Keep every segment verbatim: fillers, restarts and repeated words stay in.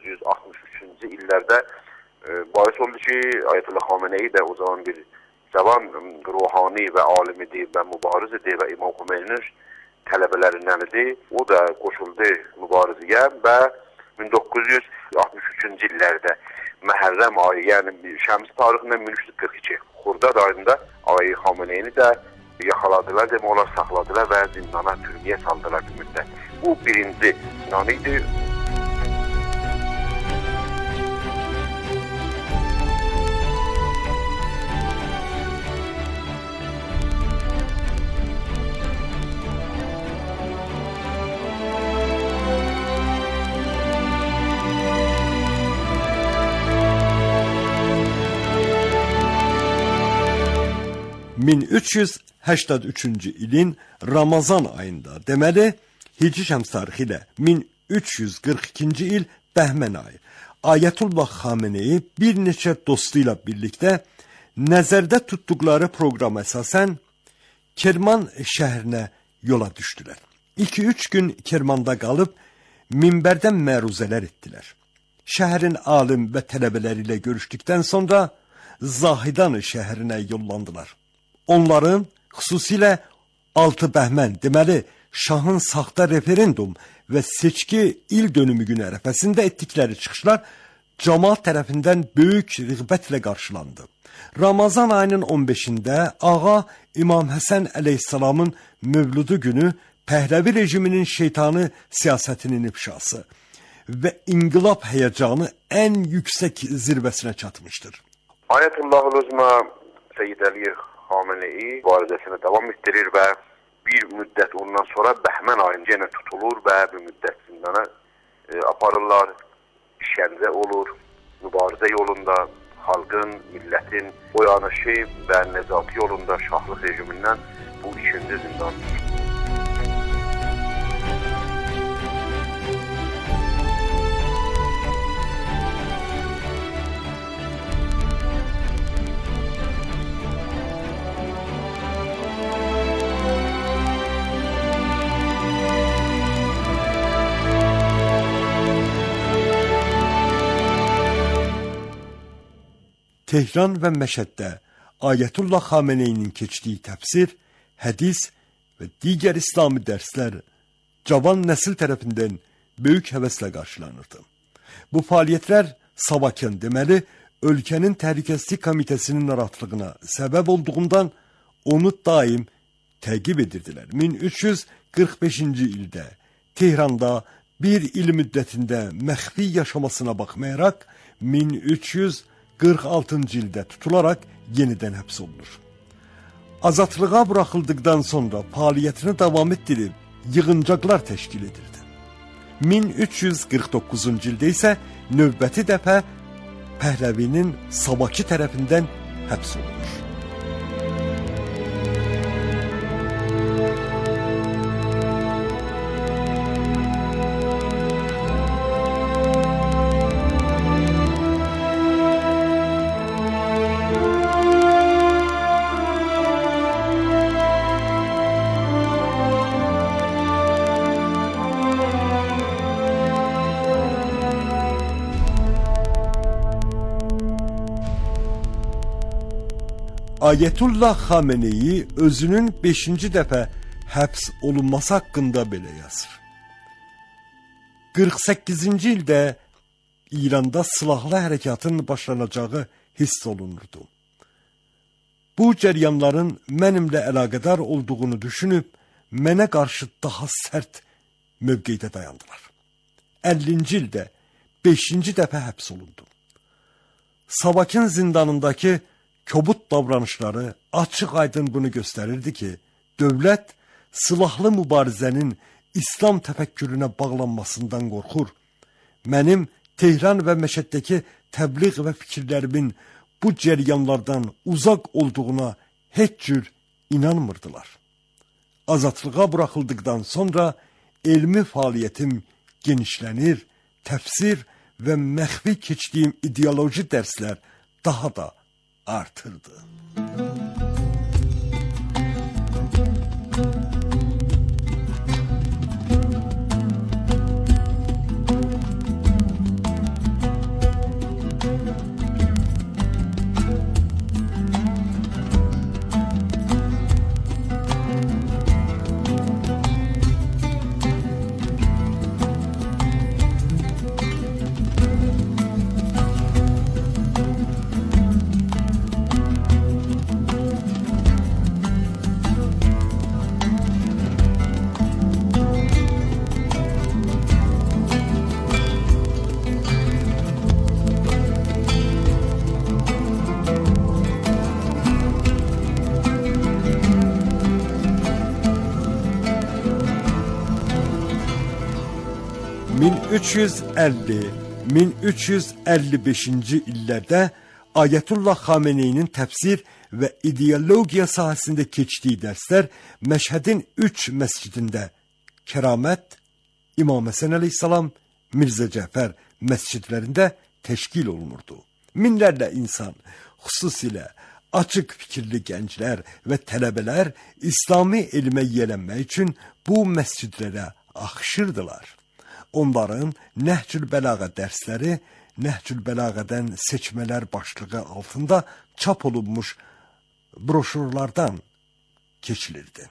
doqquz yüz altmış üçüncü illərdə e, bahis oldu ki, Ayətullah Xameneyi də o zaman bir cavan ruhani və alim idi və mübariz idi və İmam Xomeyni'nin tələbələrindən idi. O da qoşuldu mübarizəyə və min doqquz yüz altmış üçüncü illərdə Məhərrəm ayı, yəni Şəms tarixindən min üç yüz qırx iki Xurdad ayında Ayı Xameneyini də yaxaladılar, demək olar saxladılar və zindana, türməyə saldılar bir müddət. Bu birinci zindan idi. min üç yüz səksən üçüncü ilin Ramazan ayında, deməli, Hicri Şəms tarixi ilə min üç yüz qırx ikinci il Bəhmən ayı, Ayətullah Xameneyi bir neçə dostu ilə birlikdə nəzərdə tutduqları proqrama əsasən Kerman şəhərinə yola düşdülər. iki üç gün Kermanda qalıb minbərdən məruzələr etdilər. Şəhərin alim və tələbələri ilə görüşdükdən sonra Zahidan şəhərinə yollandılar. Onların xüsusilə altı Bəhmən, deməli, şahın saxta referendum və seçki il dönümü günü ərəfəsində etdikləri çıxışlar cəmaət tərəfindən böyük rəğbətlə qarşılandı. Ramazan ayının on beşində Ağa İmam Həsən əleyhissalamın mövludu günü Pəhləvi rejiminin şeytanı siyasətinin ifşası və inqilab həyəcanı ən yüksək zirvəsinə çatmışdır. Ayətullah Özma Seyyid Əli Xameneyi mübarizəsini davam etdirir və bir müddət ondan sonra Bəhmən ayında yenə tutulur və bir müddət zindana e, aparırlar, işgəncə olur, mübarizə yolunda xalqın, millətin oyanışı və necatı yolunda şahlıq rejimindən bu ikinci zindandır. Tehran və Məşəddə Ayətullah Xameneyinin keçdiyi təfsir, hədis və digər İslami dərslər cavan nəsil tərəfindən böyük həvəslə qarşılanırdı. Bu fəaliyyətlər Savakın, deməli, ölkənin təhlükəsizlik komitəsinin narahatlığına səbəb olduğundan onu daim təqib edirdilər. min üç yüz qırx beşinci ildə Tehranda bir il müddətində məxfi yaşamasına baxmayaraq, min üç yüz qırx altıncı ildə tutularaq yenidən həbs olunur. Azadlığa buraxıldıqdan sonra fəaliyyətini davam etdirib yığıncaqlar təşkil edirdi. min üç yüz qırx doqquzuncu ildə isə növbəti dəfə Pəhləvinin Savaki tərəfindən həbs olunur. Ayətullah Xameneyi özünün beşinci dəfə həbs olunması haqqında belə yazır. qırx səkkizinci ildə İranda silahlı hərəkatın başlanacağı hiss olunurdu. Bu cəryanların mənimlə əlaqədar olduğunu düşünüb, mənə qarşı daha sərt mövqedə dayandılar. əllinci ildə beşinci dəfə həbs olundu. Savakın zindanındakı kobud davranışları açıq aydın bunu göstərirdi ki, dövlət silahlı mübarizənin İslam təfəkkürünə bağlanmasından qorxur. Mənim Tehran və Məşəddəki təbliğ və fikirlərimin bu cəryanlardan uzaq olduğuna heç cür inanmırdılar. Azadlığa buraxıldıqdan sonra elmi fəaliyyətim genişlənir, təfsir və məxfi keçdiyim ideoloji dərslər daha da artırdı. üç yüz əlli min üç yüz əlli beşinci illərdə Ayətullah Xameneyinin təfsir və ideologiya sahəsində keçdiyi dərslər Məşhədin üç məscidində Kəramət, İmam Həsən əleyhissalam, Mirzə Cəfər məscidlərində təşkil olunurdu. Minlərlə insan, xüsusilə açıq fikirli gənclər və tələbələr İslami elmə yiyələnmək üçün bu məscidlərə axışırdılar. Onların Nəhcül Bəlağa dərsləri Nəhcül Bəlağədən seçmələr başlığı altında çap olunmuş broşurlardan keçilirdi.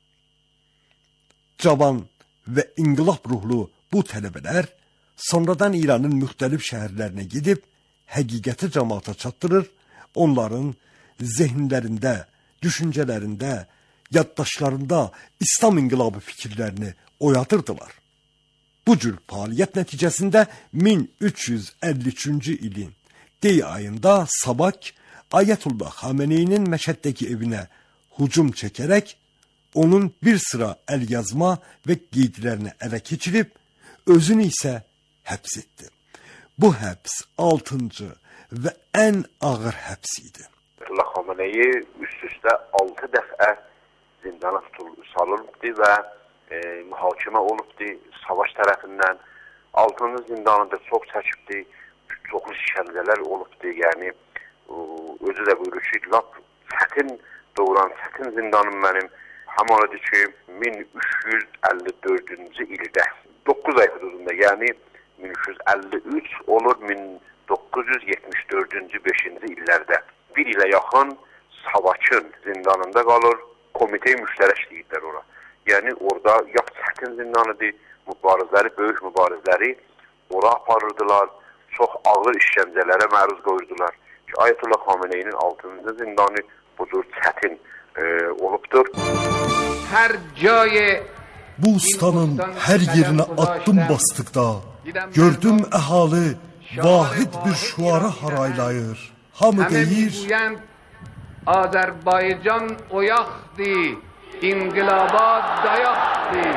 Cavan və inqilab ruhlu bu tələbələr sonradan İranın müxtəlif şəhərlərinə gedib həqiqəti cəmaata çatdırır, onların zehinlərində, düşüncələrində, yaddaşlarında İslam inqilabı fikirlərini oyadırdılar. Bu cür fəaliyyət nəticəsində min üç yüz əlli üçüncü ilin dey ayında Sabak Ayətullah Xameneyinin Məşəddəki evinə hücum çəkərək onun bir sıra əlyazma və qeydlərini ələ keçirib özünü isə həbs etdi. Bu həbs altıncı və ən ağır həbs idi. Ayətullah Xameneyi üst-üstə altı dəfə zindana salınıbdı və e, mühakimə olubdu savaş tərəfindən. Altıncı zindanında çox çəkibdi, çoxlu işgəncələr olubdu. Yəni özü də buyurur ki, lap çətin doğuran çətin zindanım mənim hamanıdır ki, min üç yüz əlli dördüncü ildə doqquz ay hüdudunda, yəni min üç yüz əlli üç olur min doqquz yüz yetmiş dördüncü beşinci illərdə bir ilə yaxın Savakın zindanında qalır, komitey müştərək deyirlər ora. Yəni orada ya çətin zindanıdır, mübarizləri, böyük mübarizləri ora aparırdılar, çox ağır işgəncələrə məruz qoyurdular. Ki, Ayətullah Xameneyinin altıncı zindanı bu cür çətin e, olubdur. Hər cayı Bu ustanın hər yerinə addım bastıqda gördüm əhali vahid bir şuara haraylayır. Hamı deyir, Azərbaycan oyaqdır, inqilaba dayaqdır.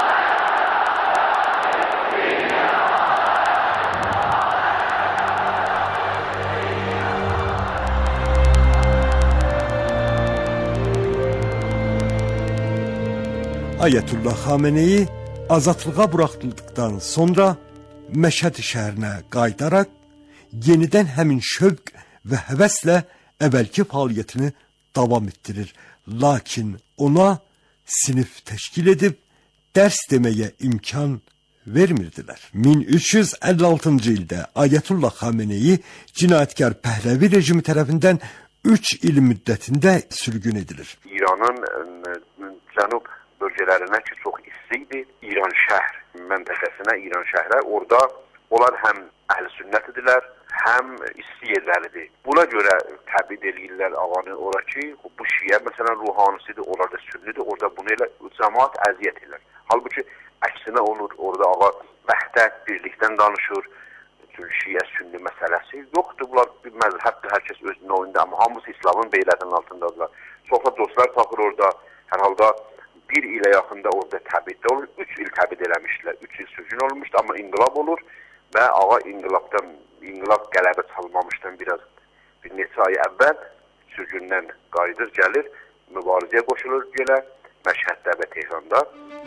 Ayətullah Xameneyi azadlığa buraxıldıqdan sonra Məşhəd şəhərinə qayıdaraq yenidən həmin şövq və həvəslə əvvəlki fəaliyyətini davam etdirir. Lakin ona sinif təşkil edib dərs deməyə imkan vermirdilər. min üç yüz əlli altıncı ildə Ayətullah Xameneyi cinayətkar Pəhləvi rejimi tərəfindən üç il müddətində sürgün edilir. İranın cənub bölgələrinə ki, çox isti idi. İran şəhər məntəqəsinə, İran şəhrə, orada onlar həm əhl-i sünnət idilər, həm isti yerləridir. Buna görə təbid eləyirlər ağanı ora ki, bu şiə məsələn ruhanisidir, onlar da sünnidir, orada bunu elə cəmaat əziyyət edirlər. Halbuki əksinə olur, orada ağa vəhdət, birlikdən danışır, çünki şiə sünni məsələsi yoxdur. Bunlar bir məzhəbdir, hər kəs özünün oyunda, amma hamısı İslamın beylətinin altındadılar. Çoxla dostlar taxır orada, hər halda bir ilə yaxında orada təbiddə olur, üç il təbid eləmişdilər, üç il sürgün olmuşdu, amma inqilab olur və ağa inqilabdan, inqilab qələbə çalmamışdan biraz bir neçə ay əvvəl sürgündən qayıdır, gəlir, mübarizəyə qoşulur gələ Məşhəddə və Tehranda.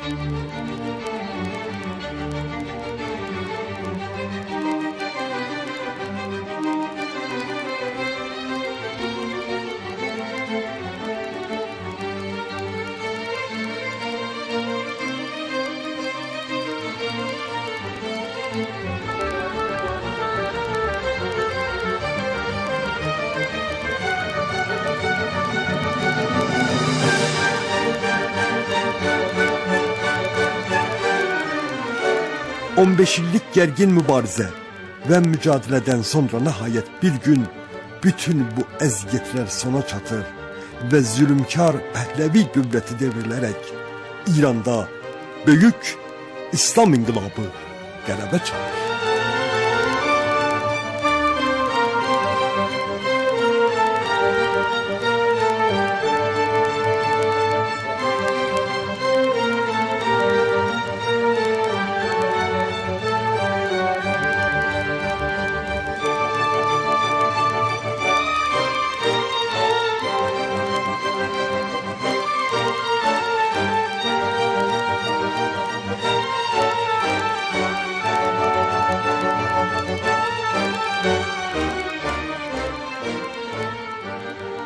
on beş illik gərgin mübarizə və mücadilədən sonra nəhayət bir gün bütün bu əziyyətlər sona çatır və zülümkar Pəhləvi dövləti devrilərək İranda böyük İslam inqilabı qələbə çalır.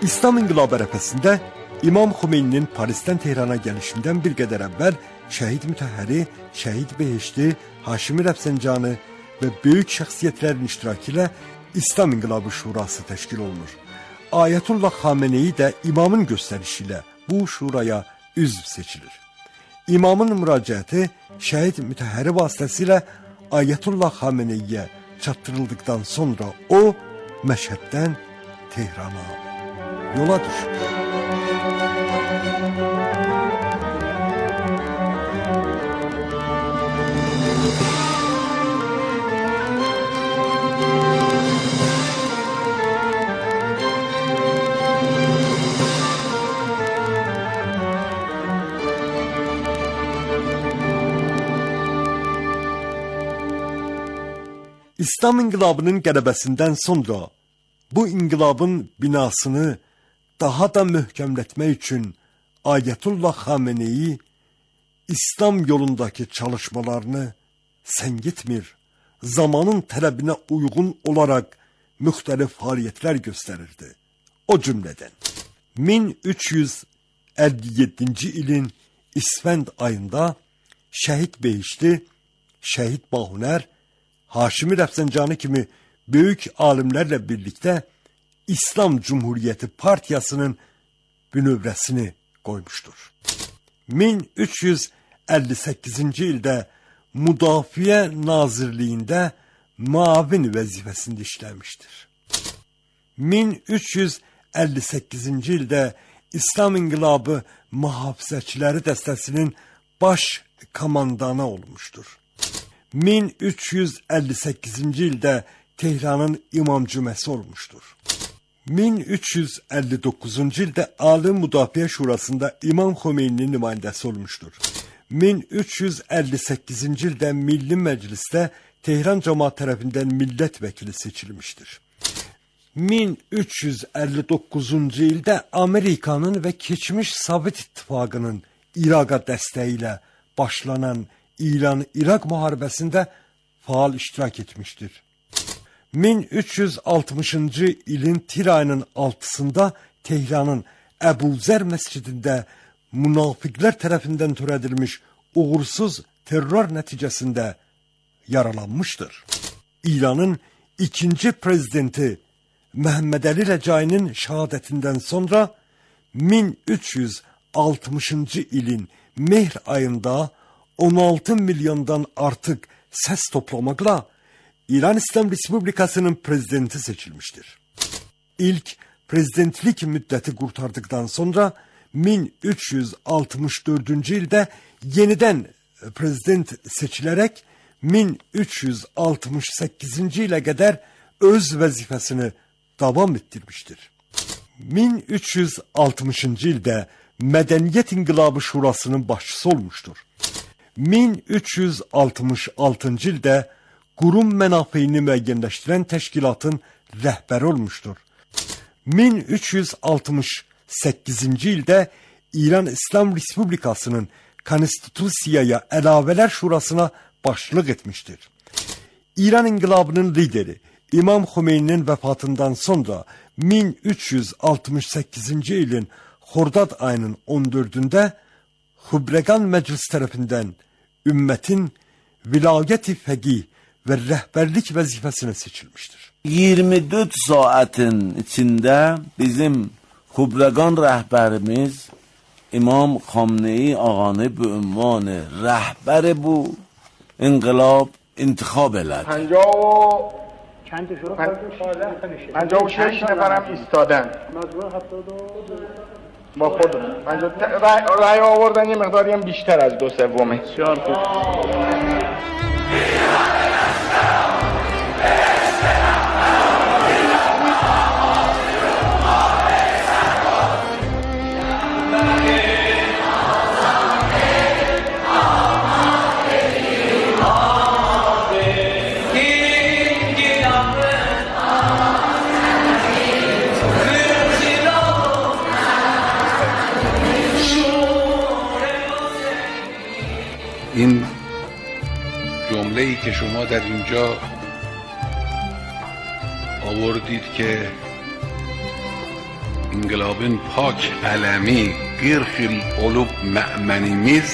İslam İnqilabı ərəfəsində İmam Xümeyninin Parisdən Tehrana gəlişindən bir qədər əvvəl Şəhid Mütəhhəri, Şəhid Behişti, Haşimi Rəfsəncanı və böyük şəxsiyyətlərin iştirakı ilə İslam İnqilabı Şurası təşkil olunur. Ayətullah Xameneyi də imamın göstərişi ilə bu şuraya üzv seçilir. İmamın müraciəti Şəhid Mütəhhəri vasitəsilə Ayətullah Xameneyiyə çatdırıldıqdan sonra o Məşhəddən Tehrana yola düşür. İslam İnqilabının qələbəsindən sonra bu inqilabın binasını daha da möhkəmlətmək üçün Ayətullah Xameneyi İslam yolundakı çalışmalarını səngitmir, zamanın tələbinə uyğun olaraq müxtəlif fəaliyyətlər göstərirdi. O cümlədən min üç yüz əlli yeddinci ilin İsfənd ayında Şəhid Behişti, Şəhid Bahunər, Haşimi Rəfsəncanı kimi böyük alimlərlə birlikdə İslam Cumhuriyyəti Partiyasının bünövrəsini qoymuşdur. min üç yüz əlli səkkizinci ildə Müdafiə Nazirliyində müavin vəzifəsində işləmişdir. min üç yüz əlli səkkizinci ildə İslam İnqilabı Mühafizəçiləri dəstəsinin baş komandanı olmuşdur. min üç yüz əlli səkkizinci ildə Tehranın İmam Cüməsi olmuşdur. min üç yüz əlli doqquzuncu ildə Ali Müdafiə Şurasında İmam Xümeyninin nümayəndəsi olmuşdur. min üç yüz əlli səkkizinci ildə Milli Məclisdə Tehran cəmaət tərəfindən millət vəkili seçilmişdir. min üç yüz əlli doqquzuncu ildə Amerikanın və keçmiş Sovet İttifaqının İraqa dəstəyi ilə başlanan İran-İraq müharibəsində faal iştirak etmişdir. min üç yüz altmışıncı ilin tir ayının altısında Tehranın Əbuzər məscidində münafiqlər tərəfindən törədilmiş uğursuz terror nəticəsində yaralanmışdır. İranın ikinci prezidenti Məhəmməd Əli Rəcayinin şəhadətindən sonra min üç yüz altmışıncı ilin mehr ayında on altı milyondan artıq səs toplamaqla İran İslam Respublikasının prezidenti seçilmişdir. İlk prezidentlik müddəti qurtardıqdan sonra min üç yüz altmış dördüncü ildə yenidən prezident seçilərək min üç yüz altmış səkkizinci ilə qədər öz vəzifəsini davam etdirmişdir. min üç yüz altmışıncı ildə Mədəniyyət İnqilabı Şurasının başçısı olmuşdur. min üç yüz altmış altıncı ildə qurum mənafeyini müəyyənləşdirən təşkilatın rəhbəri olmuşdur. min üç yüz altmış səkkizinci ildə İran İslam Respublikasının Konstitusiyaya əlavələr şurasına başçılıq etmişdir. İran İnqilabının lideri İmam Xümeyninin vəfatından sonra min üç yüz altmış səkkizinci ilin Xordad ayının on dördündə Xubregan Məclis tərəfindən ümmətin vilayət-i fəqih və rəhbərlik vəzifəsinə seçilmişdir. iyirmi dörd saatin içində bizim Xubregan rəhbərimiz İmam Xameneyi ağanı bu ünvan rəhbər bu inqilab intikhab elədi. پنجاه و شش نفرم ایستادن با خودم رای آوردن یه مقداری هم بیشتر از دو سومه. بسیار خوب. این جمله‌ای که شما در اینجا آوردید که İnkılabın pak alemi qirxil olub mə'mənimiz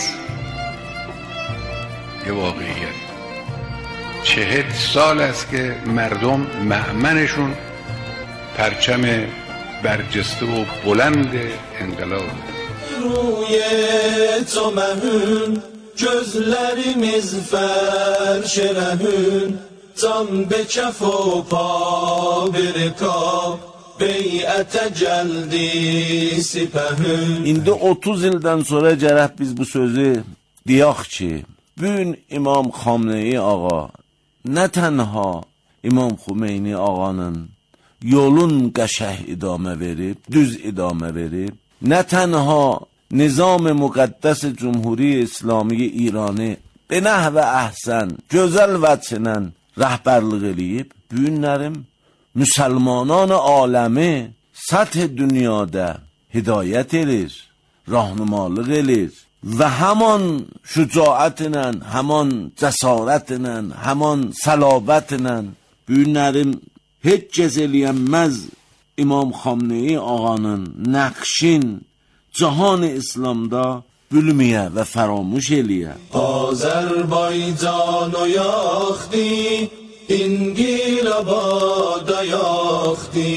یه واقعیت چهل سال است که مردم مأمنشون پرچم برجسته و بلند انقلاب. روی تو مهون gözlerimiz فرش رهون tam به کف و پا برکاب بیعت جلدی سپهون. İndi otuz ildən sonra gərək biz bu sözü deyək ki, bugün İmam Xamneyi ağa nə tənha İmam Xümeyni ağanın yolun qəşəh idamə verib, düz idamə verib, nə tənha nizam-ı müqəddəs Cumhuri İslami İranı be nəhvə əhsən, gözəl vəçlə rəhbərlik eləyib, bugünlərim müsəlmanan aləmi səth dünyada hidayət edir, rahnumalıq edir və həman şücaətlə, həman cəsarətlə, həman səlavətlə bugünlərim heç kəs eləyənməz İmam Xamneyi ağanın nəqşin cahan-ı İslamda bülməyə və fəramuş eləyə. Azərbaycan o yaxdi İngilaba dayاختی.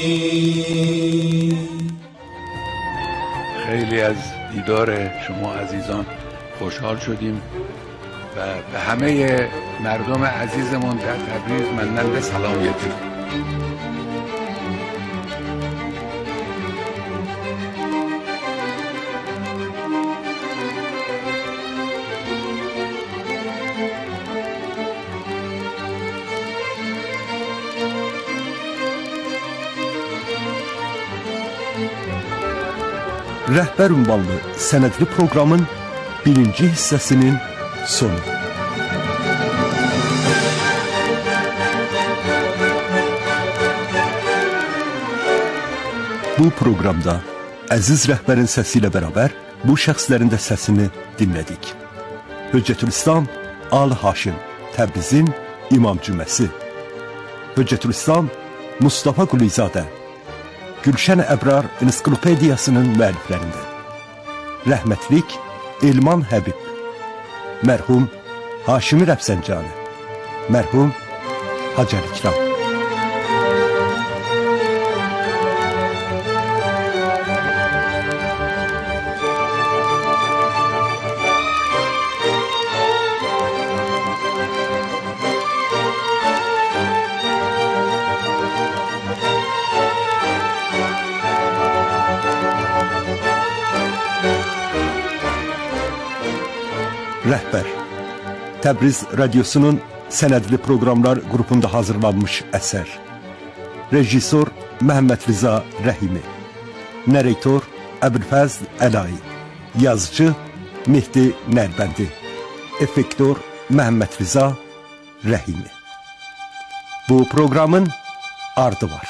خیلی از دیدار شما عزیزان خوشحال شدیم و به همه مردم عزیزمون در تبریز مانند سلامتی. Rəhbər ünvanlı sənədli proqramın birinci hissəsinin sonu. Bu proqramda əziz rəhbərin səsi ilə bərabər bu şəxslərin də səsini dinlədik. Höccətülislam Ali Haşim, Təbrizin İmam Cüməsi. Höccətülislam Mustafa Qulizadə, Gülşən Əbrar Ensiklopediyasının müəlliflərində. Rəhmətlik Elman Həbib, mərhum Haşimi Rəfsəncani, mərhum Hacər İkram. Rəhbər, Təbriz Radiosunun sənədli proqramlar qrupunda hazırlanmış əsər. Rejissor Məhəmməd Rıza Rəhimi, narrator Əbülfəzl Əlayi, yazıcı Mehdi Nərbəndi, effektor Məhəmməd Rıza Rəhimi. Bu proqramın ardı var.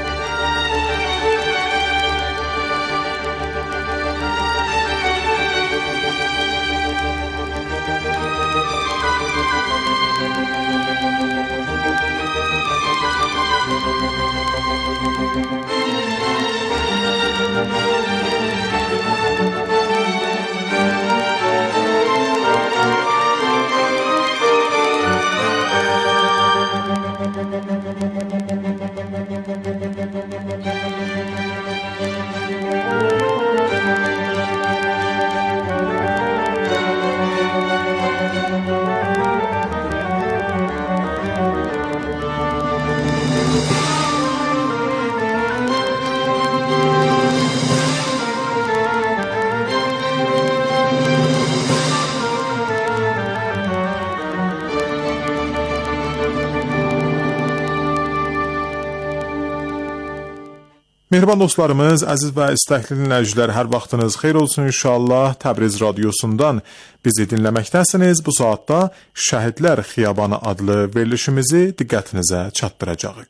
Mehriban dostlarımız, əziz və istəkli dinləyicilər, hər vaxtınız xeyir olsun inşallah. Təbriz Radiosundan bizi dinləməkdəsiniz. Bu saatda Şəhidlər Xiyabanı adlı verilişimizi diqqətinizə çatdıracağıq.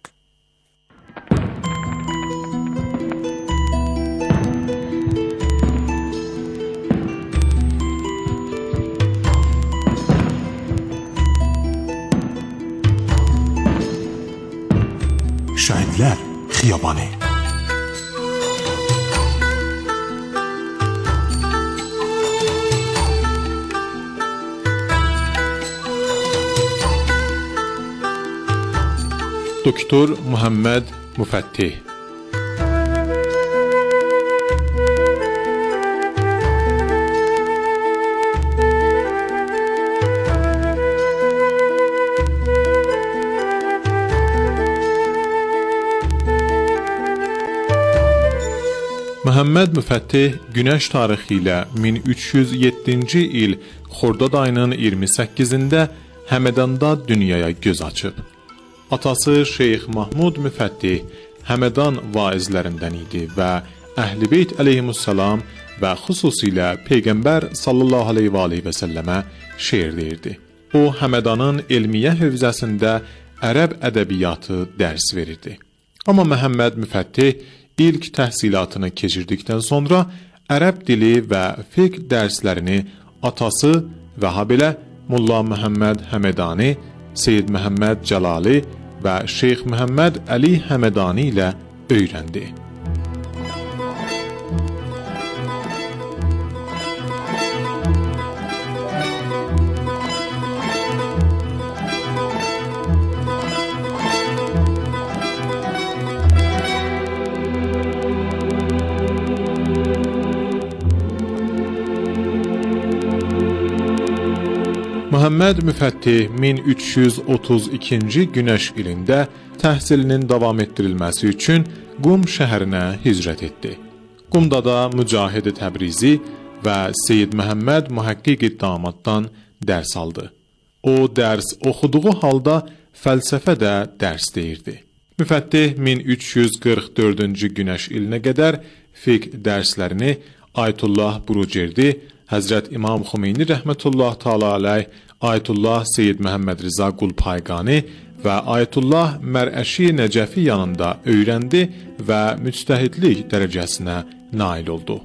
Şəhidlər Xiyabanı. Doktor Muhammed Müfəttih. Məhəmməd Müfəttih günəş tarixi ilə min üç yüz yeddinci il Xordad ayının iyirmi səkkizində Həmədanda dünyaya göz açıb. Atası Şeyx Mahmud Müfəttih Həmədan vaizlərindən idi və Əhl-i Beyt əleyhissalam və xüsusilə Peyğəmbər sallallahu aleyhi və səlləmə şeir deyirdi. O, Həmədanın elmiyə hövzəsində ərəb ədəbiyyatı dərs verirdi. Amma Məhəmməd Müfəttih İlk təhsilatını keçirdikdən sonra ərəb dili və fiqh dərslərini atası və habelə Molla Məhəmməd Həmədani, Seyyid Məhəmməd Cəlali və Şeyx Məhəmməd Əli Həmədani ilə öyrəndi. Məhəmməd Müfəttih min üç yüz otuz ikinci günəş ilində təhsilinin davam etdirilməsi üçün Qum şəhərinə hicrət etdi. Qumda da Mücahid Təbrizi və Seyyid Məhəmməd Muhəqqiq Damaddan dərs aldı. O, dərs oxuduğu halda fəlsəfə də dərs deyirdi. Müfəttih min üç yüz qırx dördüncü günəş ilinə qədər fiqh dərslərini Ayətullah Burucerdi, Həzrət İmam Xümeyni rəhmətullah təala aleyh, Ayətullah Seyyid Məhəmməd Rza Qulpayqani və Ayətullah Mərəşi Nəcəfi yanında öyrəndi və müctəhidlik dərəcəsinə nail oldu.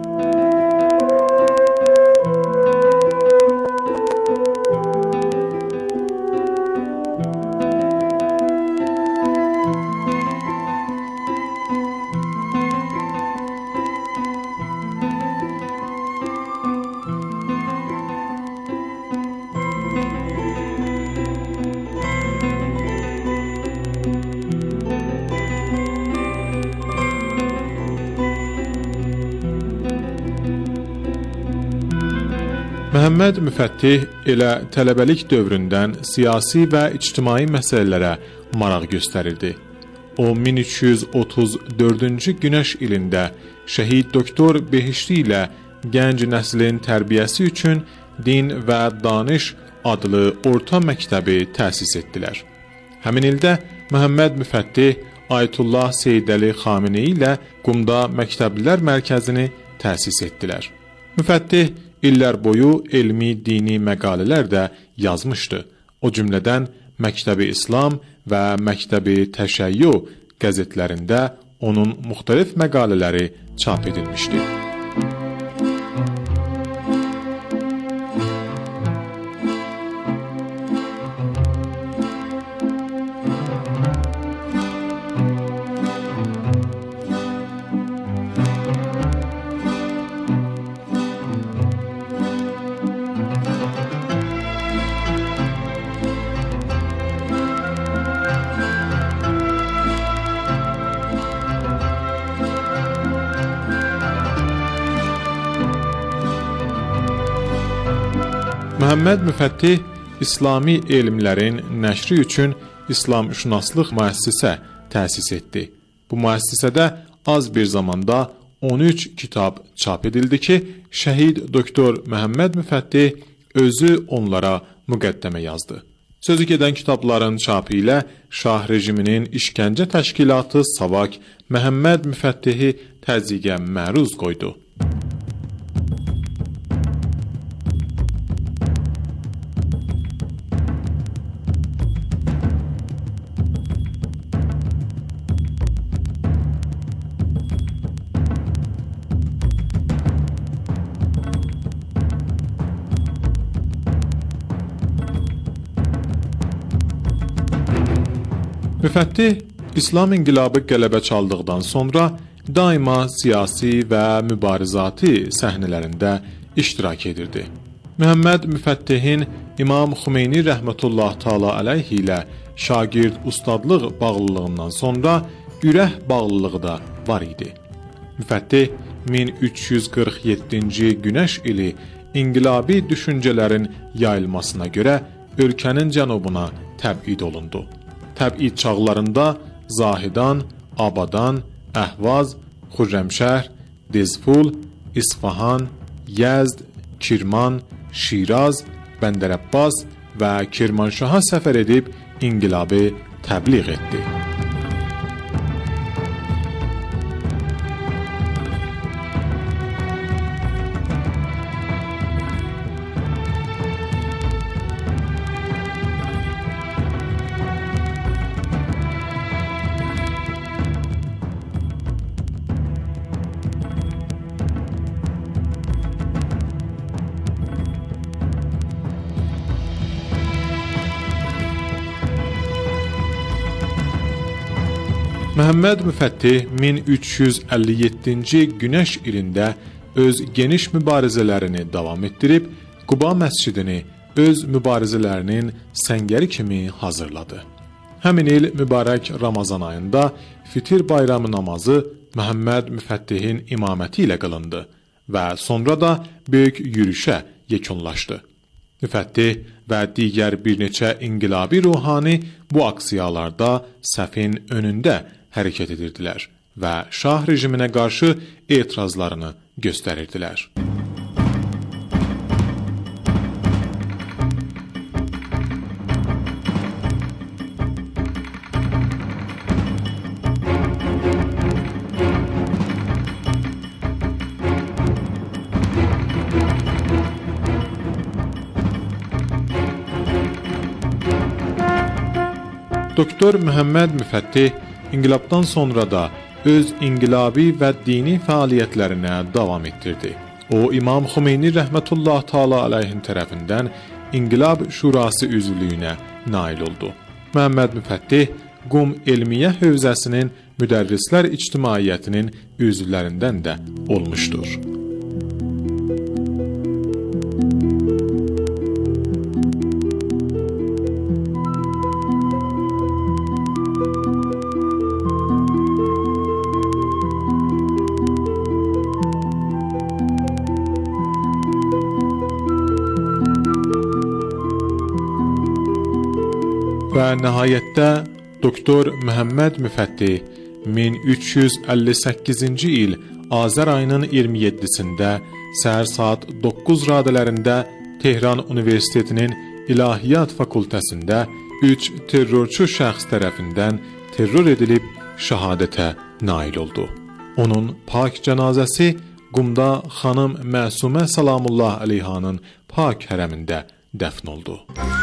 Məhəmməd Müfəttih elə tələbəlik dövründən siyasi və ictimai məsələlərə maraq göstərirdi. O, min üç yüz otuz dördüncü günəş ilində şəhid doktor Behişti ilə gənc nəslin tərbiyəsi üçün Din və Danış adlı orta məktəbi təsis etdilər. Həmin ildə Məhəmməd Müfəttih Ayətullah Seyyid Əli Xameneyi ilə Qumda Məktəblilər Mərkəzini təsis etdilər. Müfəttih illər boyu elmi dini məqalələr də yazmışdı. O cümlədən Məktəbi İslam və Məktəbi Təşəyyü qəzetlərində onun müxtəlif məqalələri çap edilmişdi. Məhəmməd Müfəttih İslami elmlərin nəşri üçün İslamşünaslıq müəssisə təsis etdi. Bu müəssisədə az bir zamanda on üç kitab çap edildi ki, şəhid doktor Məhəmməd Müfəttih özü onlara müqəddəmə yazdı. Sözü gedən kitabların çapı ilə Şah rejiminin işgəncə təşkilatı Savak Məhəmməd Müfəttihi təzyiqə məruz qoydu. Müfəttih İslam inqilabı qələbə çaldıqdan sonra daima siyasi və mübarizati səhnələrində iştirak edirdi. Məhəmməd Müfəttihin İmam Xümeyni rəhmətullah təala aleyh ilə şagird ustadlıq bağlılığından sonra ürək bağlılığı da var idi. Müfəttih min üç yüz qırx yeddinci Günəş ili inqilabi düşüncələrin yayılmasına görə ölkənin cənubuna təbid olundu. Təbid çağlarında Zahidan, Abadan, Əhvaz, Xürrəmşəhr, Dizful, İsfahan, Yezd, Kirman, Şiraz, Bəndərəbbas və Kirmanşaha səfər edib inqilabı təbliğ etdi. Məhəmməd Müfəttih min üç yüz əlli yeddinci Günəş ilində öz geniş mübarizələrini davam etdirib, Quba məscidini öz mübarizələrinin səngəri kimi hazırladı. Həmin il mübarək Ramazan ayında Fitir bayramı namazı Məhəmməd Müfəttihin imaməti ilə qılındı və sonra da böyük yürüşə yekunlaşdı. Müfəttih və digər bir neçə inqilabi ruhani bu aksiyalarda səfin önündə hərəkət edirdilər və şah rejiminə qarşı etirazlarını göstərirdilər. Doktor Məhəmməd Müfəttih İnqilabdan sonra da öz inqilabi və dini fəaliyyətlərinə davam etdirdi. O, İmam Xümeyni rəhmətullah təala aleyhin tərəfindən İnqilab Şurası üzvlüyünə nail oldu. Məhəmməd Müfəttih Qum Elmiyyə Hövzəsinin müdərrislər ictimaiyyətinin üzvlərindən də olmuşdur. Və nəhayətdə Doktor Məhəmməd Müfəttih min üç yüz əlli səkkizinci il Azər ayının iyirmi yeddisində səhər saat doqquz radələrində Tehran Universitetinin İlahiyyat Fakültəsində üç terrorçu şəxs tərəfindən terror edilib şəhadətə nail oldu. Onun pak cənazəsi Qumda xanım Məsumə Salamullah Əleyhanın pak hərəmində dəfn oldu.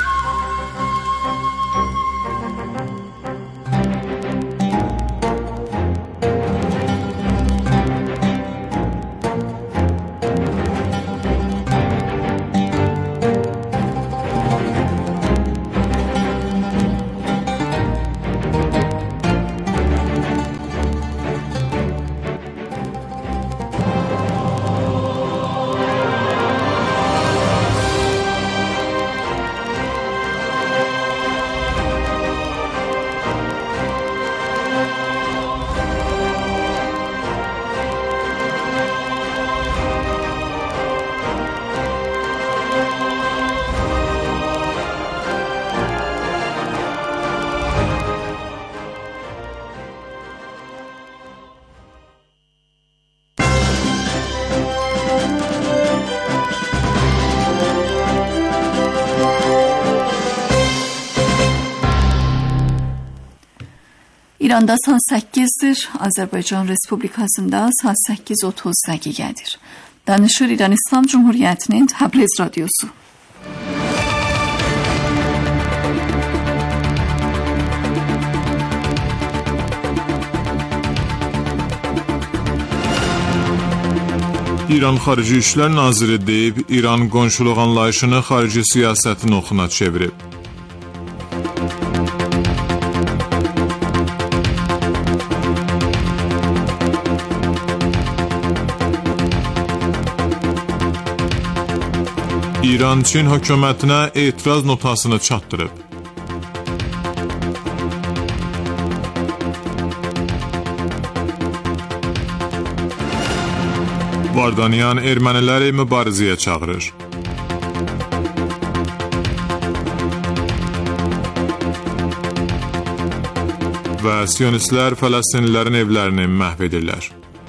İranda saat səkkizdir, Azərbaycan Respublikasında saat səkkiz otuz dəqiqədir. Danışır İran İslam Cumhuriyyətinin Təbriz Radyosu. İran Xarici İşlər Naziri deyib, İran qonşuluq anlayışını xarici siyasətin oxuna çevirib. İran Çin hökumətinə etiraz notasını çatdırıb. Vardanyan erməniləri mübarizəyə çağırır. Və Siyonistlər Fələstinlilərin evlərini məhv edirlər.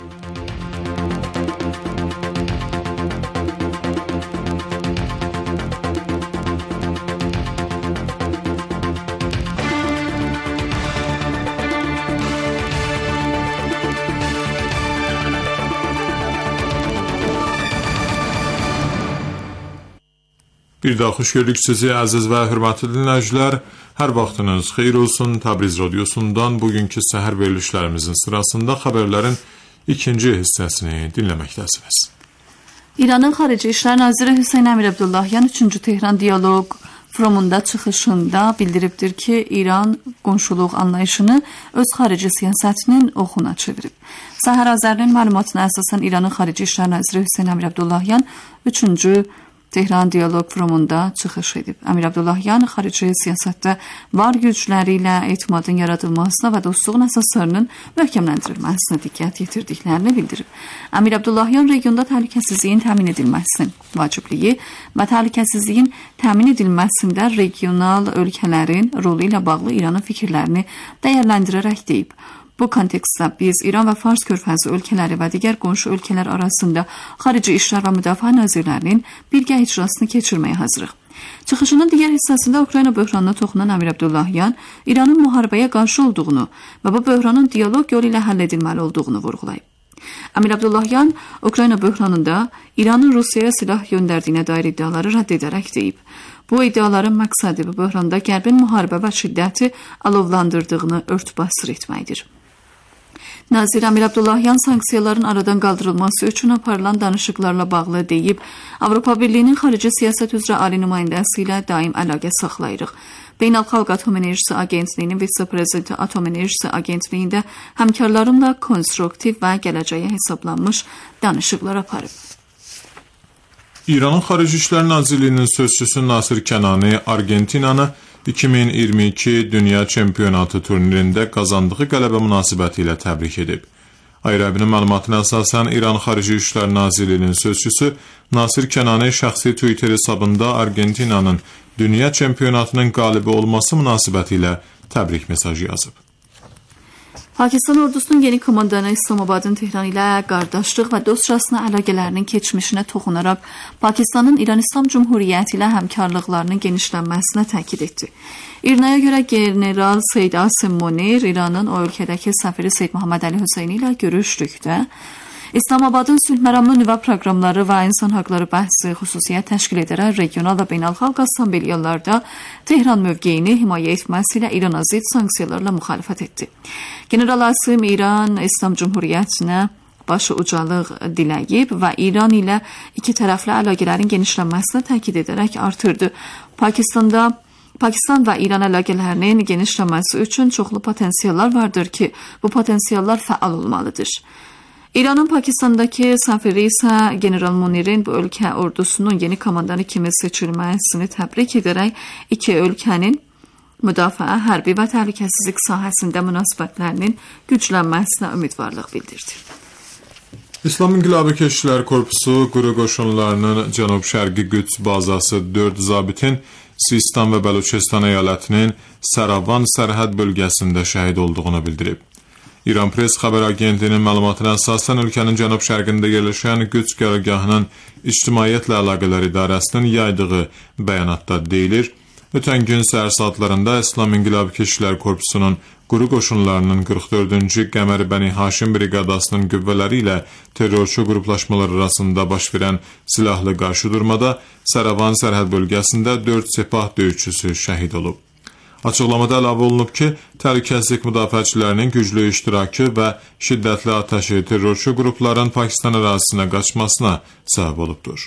Bir daha xoş gördük sizi əziz və hörmətli dinləyicilər. Hər vaxtınız xeyir olsun. Təbriz radiosundan bugünkü səhər verilişlərimizin sırasında xəbərlərin ikinci hissəsini dinləməkdəsiniz. İranın Xarici İşlər Naziri Hüseyn Əmir Abdullahyan üçüncü Tehran Diyaloq Forumunda çıxışında bildiribdir ki, İran qonşuluq anlayışını öz xarici siyasətinin oxuna çevirib. Səhər Azərinin məlumatına əsasən İranın Xarici İşlər Naziri Hüseyn Əmir Abdullahyan üçüncü Tehran Diyaloq Forumunda çıxış edib. Əmir Abdullahyan xarici siyasətdə var gücləri ilə etimadın yaradılmasına və dostluğun əsaslarının möhkəmləndirilməsinə diqqət yetirdiklərini bildirib. Əmir Abdullahyan regionda təhlükəsizliyin təmin edilməsinin vacibliyi və təhlükəsizliyin təmin edilməsində regional ölkələrin rolu ilə bağlı İranın fikirlərini dəyərləndirərək deyib. Bu kontekstdə biz İran və Fars körfəzi ölkələri və digər qonşu ölkələr arasında xarici işlər və müdafiə nazirlərinin birgə icrasını keçirməyə hazırıq. Çıxışının digər hissəsində Ukrayna böhranına toxunan Əmir Abdullahyan İranın müharibəyə qarşı olduğunu və bu böhranın diyaloq yolu ilə həll edilməli olduğunu vurğulayıb. Əmir Abdullahyan Ukrayna böhranında İranın Rusiyaya silah göndərdiyinə dair iddiaları rədd edərək deyib. Bu iddiaların məqsədi bu böhranda Qərbin müharibə və şiddəti alovlandırdığını ört-basır etməkdir. Nazir Əmir Abdullahyan sanksiyaların aradan qaldırılması üçün aparılan danışıqlarla bağlı deyib, Avropa Birliyinin xarici siyasət üzrə ali nümayəndəsi ilə daim əlaqə saxlayırıq. Beynəlxalq Atom Enerjisi Agentliyinin vitse-prezidenti Atom Enerjisi Agentliyində həmkarlarımla konstruktiv və gələcəyə hesablanmış danışıqlar aparıb. İranın Xarici İşlər Nazirliyinin sözçüsü Nasir Kənani Argentinanı iki min iyirmi iki Dünya Çempionatı turnirində qazandığı qələbə münasibəti ilə təbrik edib. Ayrəbinin məlumatına əsasən İran Xarici İşlər Nazirliyinin sözçüsü Nasir Kənani şəxsi Twitter hesabında Argentinanın Dünya Çempionatının qalibi olması münasibəti ilə təbrik mesajı yazıb. Pakistan ordusunun yeni komandanı İslamabadın Tehran ilə qardaşlıq və dostcasına əlaqələrinin keçmişinə toxunaraq Pakistanın İran İslam Cumhuriyyəti ilə həmkarlıqlarının genişlənməsinə təkid etdi. İrnaya görə General Seyd Asim Monir İranın o ölkədəki səfiri Seyd Muhammed Əli Hüseyni ilə görüşdükdə İslamabadın sülh məramlı nüvə proqramları və insan haqları bəhsi xüsusiyyət təşkil edərək regional və beynəlxalq assambleyalarda Tehran mövqeyini himayə etməsi ilə İrana zid sanksiyalarla müxalifət etdi. General Asim İran İslam Cumhuriyyətinə başı ucalıq diləyib və İran ilə iki tərəfli əlaqələrin genişlənməsinə təkid edərək artırdı. Pakistanda Pakistan və İran əlaqələrinin genişlənməsi üçün çoxlu potensiallar vardır ki, bu potensiallar fəal olmalıdır. İranın Pakistandakı səfiri isə General Munirin bu ölkə ordusunun yeni komandanı kimi seçilməsini təbrik edərək iki ölkənin müdafiə, hərbi və təhlükəsizlik sahəsində münasibətlərinin güclənməsinə ümidvarlıq bildirdi. İslam İnqilabı Keşiklər Korpusu quru qoşunlarının cənub-şərqi Qüds bazası dörd zabitin Sistan və Bəluçistan əyalətinin Səravan sərhəd bölgəsində şəhid olduğunu bildirib. İran Press xəbər agentliyinin məlumatına əsasən ölkənin cənub-şərqində yerləşən Qüds qərargahının İctimaiyyətlə Əlaqələr İdarəsinin yaydığı bəyanatda deyilir, ötən gün səhər saatlarında İslam İnqilabı Keşiklər Korpusunun quru qoşunlarının qırx dördüncü Qəmər Bəni Haşim briqadasının qüvvələri ilə terrorçu qruplaşmalar arasında baş verən silahlı qarşıdurmada Səravan sərhəd bölgəsində dörd sepah döyüşçüsü şəhid olub. Açıqlamada əlavə olunub ki, təhlükəsizlik müdafiəçilərinin güclü iştirakı və şiddətli atəşi terrorçu qrupların Pakistan ərazisinə qaçmasına səbəb olubdur.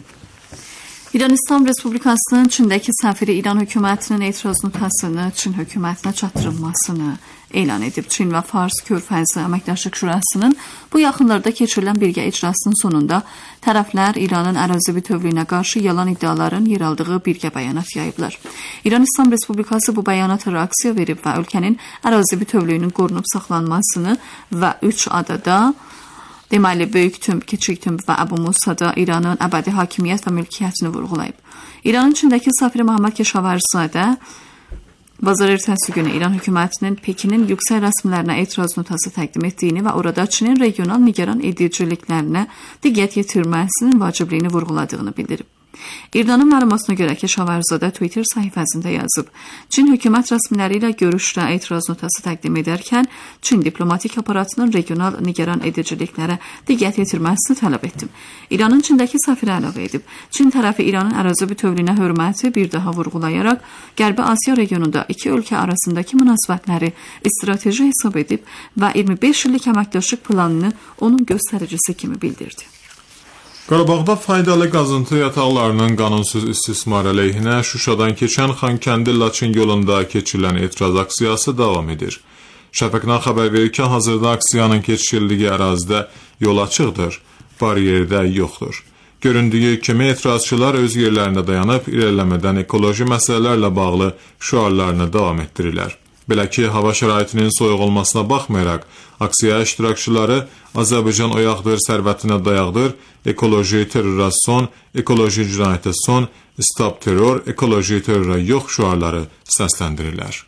İran İslam Respublikasının Çindəki səfiri İran hökumətinin etiraz notasını Çin hökumətinə çatdırılmasını elan edib. Çin və Fars Körfəzi Əməkdaşlıq Şurasının bu yaxınlarda keçirilən birgə icrasının sonunda tərəflər İranın ərazi bütövlüyünə qarşı yalan iddiaların yer aldığı birgə bəyanat yayıblar. İran İslam Respublikası bu bəyanata reaksiya verib və ölkənin ərazi bütövlüyünün qorunub saxlanmasını və üç adada Deməli, Böyük Tümb, Kiçik Tümb və Əbu Musa da İranın əbədi hakimiyyət və mülkiyyətini vurğulayıb. İranın Çindəki səfiri Məhəmməd Keşavarzadə Bazar ertəsi günü İran hökumətinin Pekinin yüksək rəsmilərinə etiraz notası təqdim etdiyini və orada Çinin regional nigaran ediciliklərinə diqqət yetirməsinin vacibliyini vurğuladığını bildirib. İranın məlumatına görə Keşavarzadə Twitter səhifəsində yazıb, Çin hökumət rəsmiləri ilə görüşdə etiraz notası təqdim edərkən Çin diplomatik aparatının regional nigaran ediciliklərə diqqət yetirməsini tələb etdim. İranın Çindəki səfiri əlavə edib, Çin tərəfi İranın ərazi bütövlüyünə hörməti bir daha vurğulayaraq, Qərbi Asiya regionunda iki ölkə arasındakı münasibətləri strateji hesab edib və iyirmi beş illik əməkdaşlıq planını onun göstəricisi kimi bildirdi. Qarabağda faydalı qazıntı yataqlarının qanunsuz istismar əleyhinə Şuşadan keçən Xankəndi-Laçın yolunda keçirilən etiraz aksiyası davam edir. Şəfəqnan xəbər verir ki, hazırda aksiyanın keçirildiyi ərazidə yol açıqdır, bariyerdə yoxdur. Göründüyü kimi etirazçılar öz yerlərində dayanıb irəliləmədən ekoloji məsələlərlə bağlı şüarlarını davam etdirirlər. Belə ki, hava şəraitinin soyuq olmasına baxmayaraq, aksiya iştirakçıları Azərbaycan oyaqdır, sərvətinə dayaqdır, ekoloji terrora son, ekoloji cinayətə son, stop terror, ekoloji terrora yox şüarları səsləndirirlər.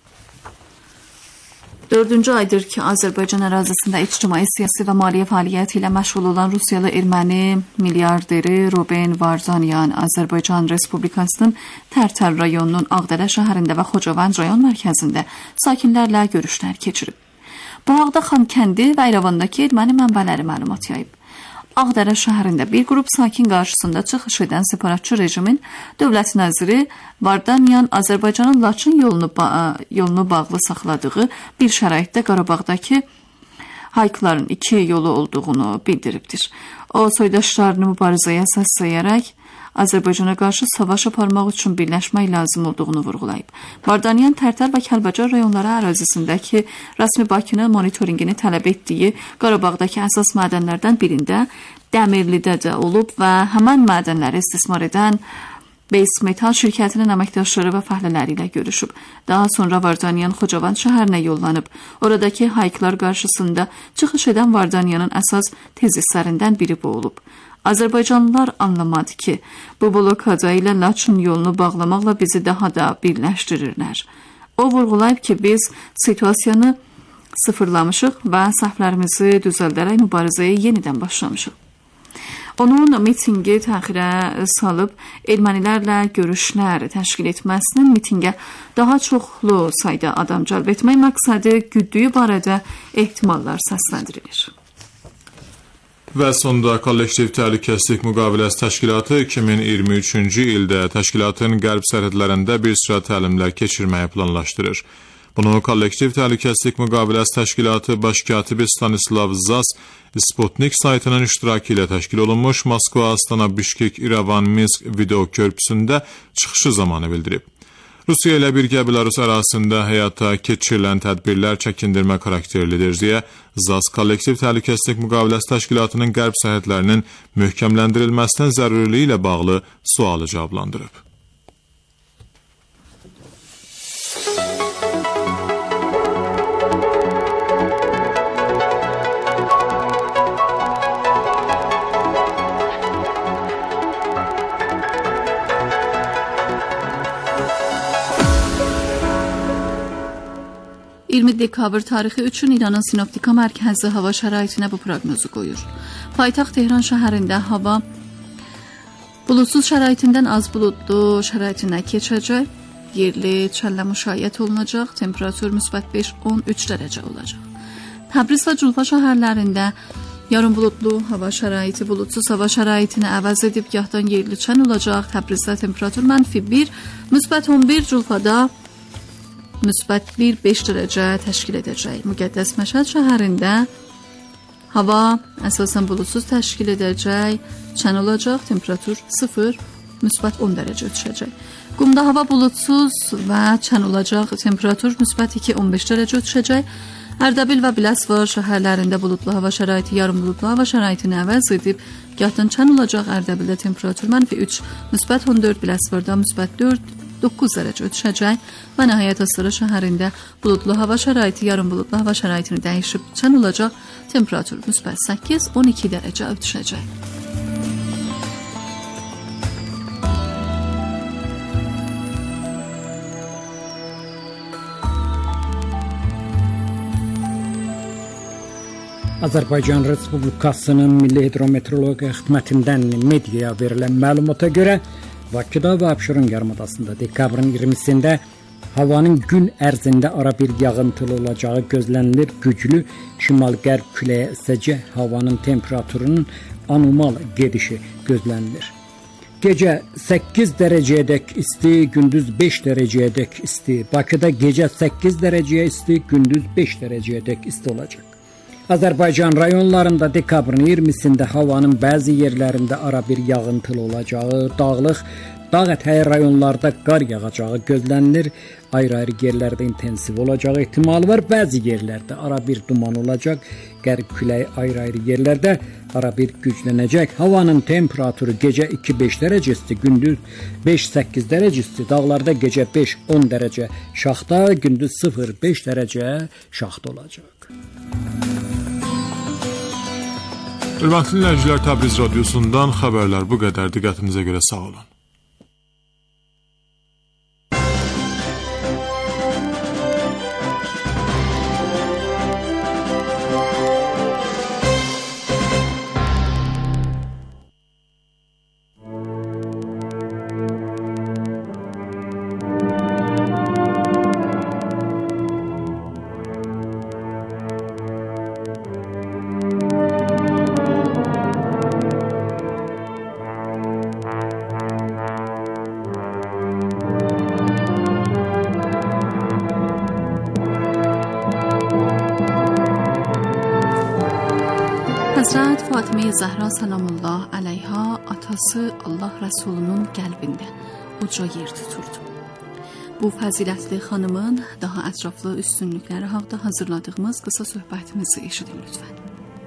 Dördüncü aydır ki, Azərbaycan ərazisində ictimai, siyasi və maliyyə fəaliyyəti ilə məşğul olan Rusiyalı erməni milyarderi Ruben Vardanyan Azərbaycan Respublikasının Tərtər rayonunun Ağdərə şəhərində və Xocavənd rayon mərkəzində sakinlərlə görüşlər keçirib. Bu haqda Xankəndi və İrəvandakı erməni mənbələri məlumat yayıb. Ağdərə şəhərində bir qrup sakin qarşısında çıxış edən separatçı rejimin dövlət naziri Vardanyan Azərbaycanın Laçın yolunu, ba yolunu bağlı saxladığı bir şəraitdə Qarabağdakı haykların iki yolu olduğunu bildiribdir. O, soydaşlarını mübarizəyə səsləyərək Azərbaycana qarşı savaş aparmaq üçün birləşmək lazım olduğunu vurğulayıb. Vardanyan Tərtər və Kəlbəcər rayonları ərazisindəki rəsmi Bakının monitoringini tələb etdiyi Qarabağdakı əsas mədənlərdən birində Dəmirlidə də olub və həmən mədənləri istismar edən Base Metal şirkətinin əməkdaşları və fəhlələri ilə görüşüb. Daha sonra Vardanyan Xocavənd şəhərinə yollanıb. Oradakı hayklar qarşısında çıxış edən Vardanyanın əsas tezislərindən biri bu olub. Azərbaycanlılar anlamadı ki, bu blokada ilə Laçın yolunu bağlamaqla bizi daha da birləşdirirlər. O vurğulayıb ki, biz situasiyanı sıfırlamışıq və səhvlərimizi düzəldərək mübarizəyə yenidən başlamışıq. Onun mitingi təxirə salıb ermənilərlə görüşlər təşkil etməsinin mitingə daha çoxlu sayda adam cəlb etmək məqsədi güddüyü barədə ehtimallar səsləndirilir. Və sonda Kollektiv Təhlükəsizlik Müqaviləsi Təşkilatı iki min iyirmi üçüncü ildə təşkilatın qərb sərhədlərində bir sıra təlimlər keçirməyi planlaşdırır. Bunu Kollektiv Təhlükəsizlik Müqaviləsi Təşkilatı Baş katibi Stanislav Zas Sputnik saytının iştirakı ilə təşkil olunmuş Moskva, Astana, Bişkek, İrəvan, Minsk video körpüsündə çıxışı zamanı bildirib. Rusiya ilə birgə Belarus ərazisində həyata keçirilən tədbirlər çəkindirmə xarakterlidir deyə Zas Kollektiv Təhlükəsizlik Müqaviləsi Təşkilatının qərb sərhədlərinin möhkəmləndirilməsinin zəruriliyi ilə bağlı sualı cavablandırıb. iyirmi dekabr tarixi üçün İranın Sinoptika Mərkəzi hava şəraitinə bu proqnozu qoyur. Paytaxt Tehran şəhərində hava bulutsuz şəraitindən az buludlu şəraitinə keçəcək, yerli çəllə müşayiət olunacaq, temperatur müsbət beş on üç dərəcə olacaq. Təbriz və Culfa şəhərlərində yarım buludlu hava şəraiti bulutsuz hava şəraitinə əvəz edib gahdan yerli çən olacaq. Təbrizdə temperatur mənfi bir, müsbət on bir, Culfada müsbət bir beş dərəcə təşkil edəcək. Müqəddəs Məşəd şəhərində hava əsasən bulutsuz təşkil edəcək, çən olacaq, temperatur sıfır, müsbət on dərəcə düşəcək. Qumda hava bulutsuz və çən olacaq, temperatur müsbət iki on beş dərəcə düşəcək. Ərdəbil və Biləsuvar şəhərlərində buludlu hava şəraiti yarım buludlu hava şəraitini əvəz edib, gahdan çən olacaq. Ərdəbildə temperatur mənfi üç, müsbət on dörd, Biləsuvarda müsbət dörd, doqquz dərəcə düşəcək və nəhayət Astara şəhərində buludlu hava şəraiti, yarım buludlu hava şəraitini dəyişib çən olacaq. Temperatur müsbət səkkiz on iki dərəcə düşəcək. Azərbaycan Respublikasının Milli Hidrometeorologiya Xidmətindən mediaya verilən məlumata görə Bakıda və Abşeron yarımadasında dekabrın iyirmisində havanın gün ərzində ara bir yağıntılı olacağı gözlənilir. Güclü şimal-qərb küləyə əsəcək, havanın temperaturunun anormal gedişi gözlənilir. Gecə səkkiz dərəcəyədək isti, gündüz beş dərəcəyədək isti. Bakıda gecə səkkiz dərəcəyə isti, gündüz beş dərəcəyədək isti olacaq. Azərbaycan rayonlarında dekabrın iyirmisində havanın bəzi yerlərində ara bir yağıntılı olacağı, dağlıq, dağ ətəyi rayonlarda qar yağacağı gözlənilir. Ayrı-ayrı yerlərdə intensiv olacağı ehtimalı var. Bəzi yerlərdə ara bir duman olacaq. Qərb küləyi ayrı-ayrı yerlərdə ara bir güclənəcək. Havanın temperaturu gecə iki beş dərəcə isti, gündüz beş səkkiz dərəcə isti. Dağlarda gecə beş on dərəcə şaxta, gündüz sıfır beş dərəcə şaxta olacaq. Hörmətli dinləyicilər, Təbriz radiosundan xəbərlər bu qədər. Diqqətinizə görə sağ olun. Hazret Fatıma Zəhra salamullah əleyha atası Allah Rəsulunun qəlbində uca yer tuturdu. Bu fəzilətli xanımın daha ətraflı üstünlükləri haqqında hazırladığımız qısa söhbətimizi eşidin lütfən.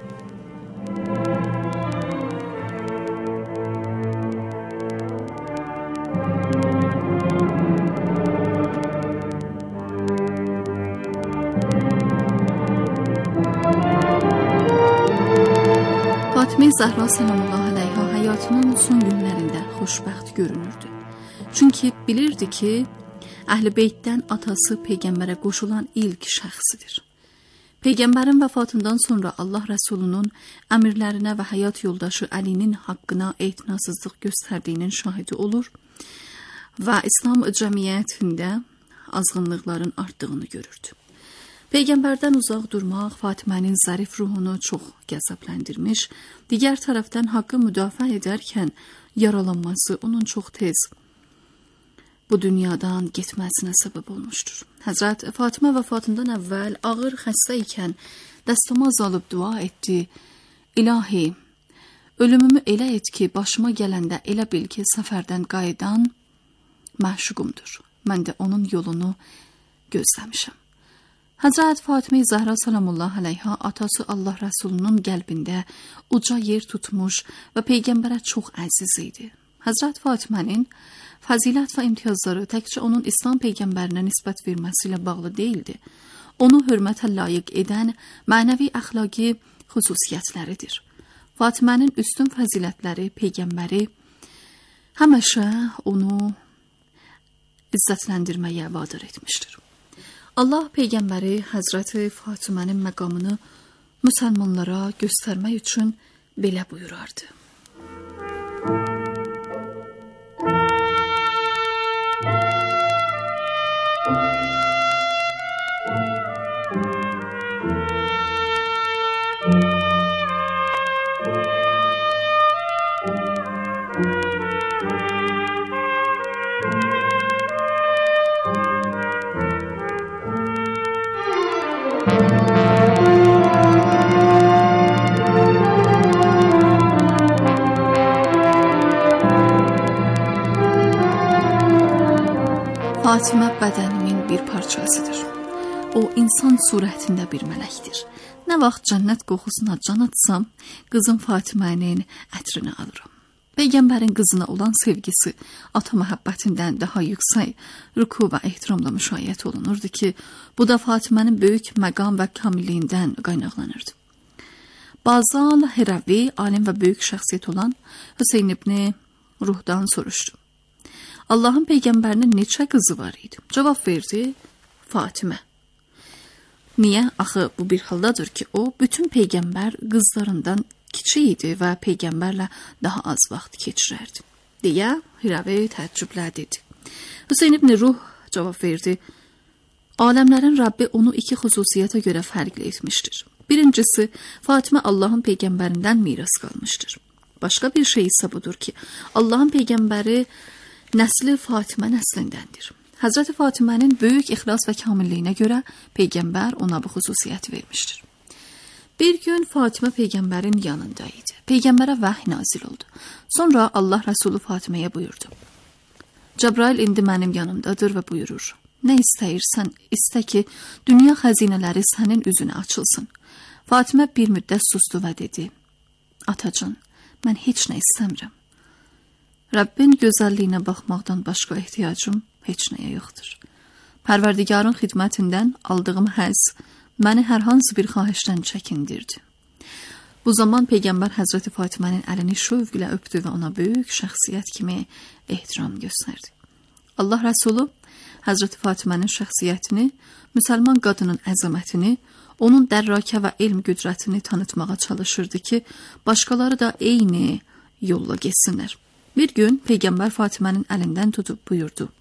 Fatıma Zəhra salamullah əleyha həyatının son günlərində xoşbəxt görünürdü. Çünki bilirdi ki, Əhl-i Beytdən atası Peyğəmbərə qoşulan ilk şəxsidir. Peyğəmbərin vəfatından sonra Allah Rəsulunun əmirlərinə və həyat yoldaşı Əlinin haqqına etinasızlıq göstərdiyinin şahidi olur və İslam cəmiyyətində azğınlıqların artdığını görürdü. Peyğəmbərdən uzaq durmaq Fatimənin zərif ruhunu çox qəzəbləndirmiş, digər tərəfdən haqqı müdafiə edərkən yaralanması onun çox tez bu dünyadan getməsinə səbəb olmuşdur. Həzrət Fatimə vəfatından əvvəl ağır xəstə ikən dəstəmaz alıb dua etdi. İlahi, ölümümü elə et ki, başıma gələndə elə bil ki, səfərdən qayıdan məşuqumdur. Mən də onun yolunu gözləmişəm. Həzrət Fatıma Zəhra salamullah əleyha atası Allah Rəsulunun qəlbində uca yer tutmuş və Peyğəmbərə çox əziz idi. Həzrət Fatimənin fəzilət və imtiyazları təkcə onun İslam Peyğəmbərinə nisbət verməsi ilə bağlı deyildi. Onu hörmətə layiq edən mənəvi əxlaqi xüsusiyyətləridir. Fatimənin üstün fəzilətləri Peyğəmbəri həmişə onu izzətləndirməyə vadar etmişdir. Allah Peyğəmbəri Həzrəti Fatimənin məqamını müsəlmanlara göstərmək üçün belə buyurardı. Fatimə bədənimin bir parçasıdır. O, insan surətində bir mələkdir. Nə vaxt cənnət qoxusuna can atsam, qızım Fatimənin ətrini alıram. Peyğəmbərin qızına olan sevgisi ata məhəbbətindən daha yüksək rüku və ehtiramla müşayiət olunurdu ki, bu da Fatimənin böyük məqam və kamilliyindən qaynaqlanırdı. Bazal Heravi, alim və böyük şəxsiyyət olan Hüseyn ibn Ruhdan soruşdu. Allahın Peyğəmbərinin neçə qızı var idi? Cavab verdi, Fatimə. Niyə? Axı bu bir haldadır ki, o bütün Peyğəmbər qızlarından kiçik idi və Peyğəmbərlə daha az vaxt keçirərdi. Deyə Hiravi təəccüblə dedi. Hüseyn ibn Ruh cavab verdi. Aləmlərin Rəbbi onu iki xüsusiyyətə görə fərqli etmişdir. Birincisi, Fatimə Allahın Peyğəmbərindən miras qalmışdır. Başqa bir şey isə budur ki, Allahın Peyğəmbəri nəsli Fatimə nəslindəndir. Həzrəti Fatimənin böyük ixlas və kamilliyinə görə Peyğəmbər ona bu xüsusiyyəti vermişdir. Bir gün Fatimə Peyğəmbərin yanında idi. Peyğəmbərə vəhy nazil oldu. Sonra Allah Rəsulü Fatiməyə buyurdu. Cəbrail indi mənim yanımdadır və buyurur. Nə istəyirsən, istə ki, dünya xəzinələri sənin üzünə açılsın. Fatimə bir müddət sustu və dedi. Atacan, mən heç nə istəmirəm. Rəbbin gözəlliyinə baxmaqdan başqa ehtiyacım heç nəyə yoxdur. Pərverdigarın xidmətindən aldığım həzz məni hər hansı bir xahişdən çəkindirdi. Bu zaman Peyğəmbər Həzrəti Fatimənin əlini şövqlə öpdü və ona böyük şəxsiyyət kimi ehtiram göstərdi. Allah Rəsulu Həzrəti Fatimənin şəxsiyyətini, müsəlman qadının əzəmətini, onun dərrakə və elm qüdrətini tanıtmağa çalışırdı ki, başqaları da eyni yolla getsinlər. Bir gün Peyğəmbər Fatimənin əlindən tutub buyurdu.